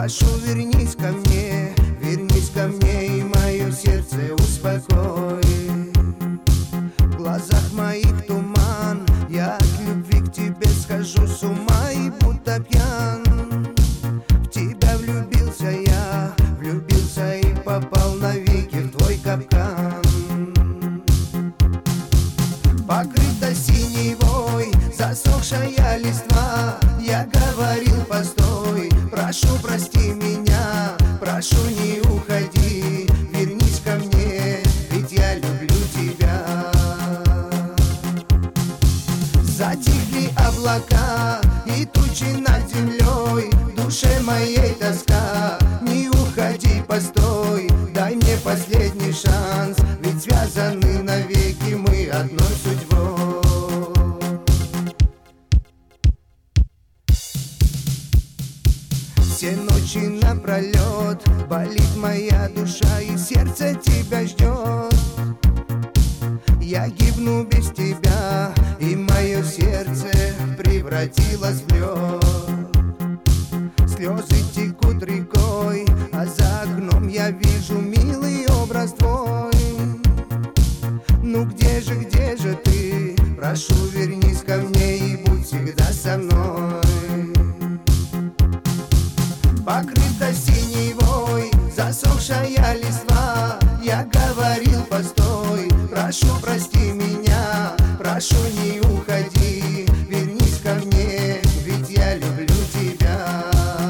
Прошу, вернись ко мне и мое сердце успокой. В глазах моих туман, я от любви к тебе схожу с ума и будто пьян. В тебя влюбился и попал навеки в твой капкан. Покрыта синевой засохшая листва, я говорил, постой, прошу, прости меня, прошу, не уходи, вернись ко мне, ведь я люблю тебя. Затихли облака и тучи над землей, в душе моей тоска. Не уходи, постой, дай мне последний шанс, ведь связаны навеки мы одной судьбой. Все ночи напролет болит моя душа, и сердце тебя ждет. Я гибну без тебя, и мое сердце превратилось в лед. Слезы текут рекой, а за окном я вижу милый образ твой. Ну где же ты? Прошу, вернись ко мне и будь всегда со мной. Покрыта синевой засохшая листва, я говорил, постой, прошу, прости меня, прошу, не уходи, вернись ко мне, ведь я люблю тебя.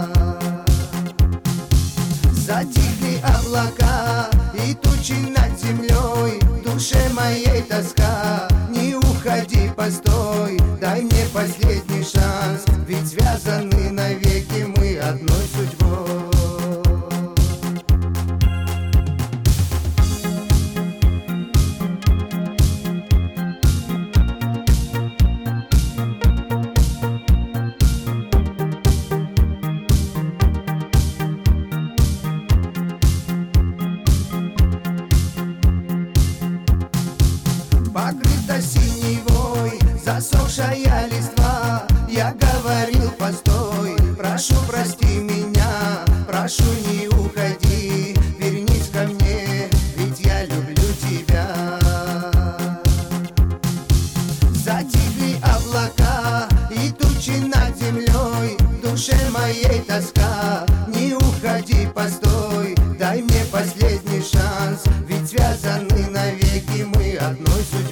Затихли облака и тучи над землей, в душе моей тоска. Не уходи, постой, дай мне последний шанс, ведь связаны навеки мы одной судьбой. Покрыта синевой засохшая листва, я говорил, постой, прошу, прости меня, прошу, не уходи, вернись ко мне, ведь я люблю тебя. Затихли облака и тучи над землей, в душе моей тоска. Не уходи, постой, дай мне последний шанс, ведь связаны навеки мы одной судьбой.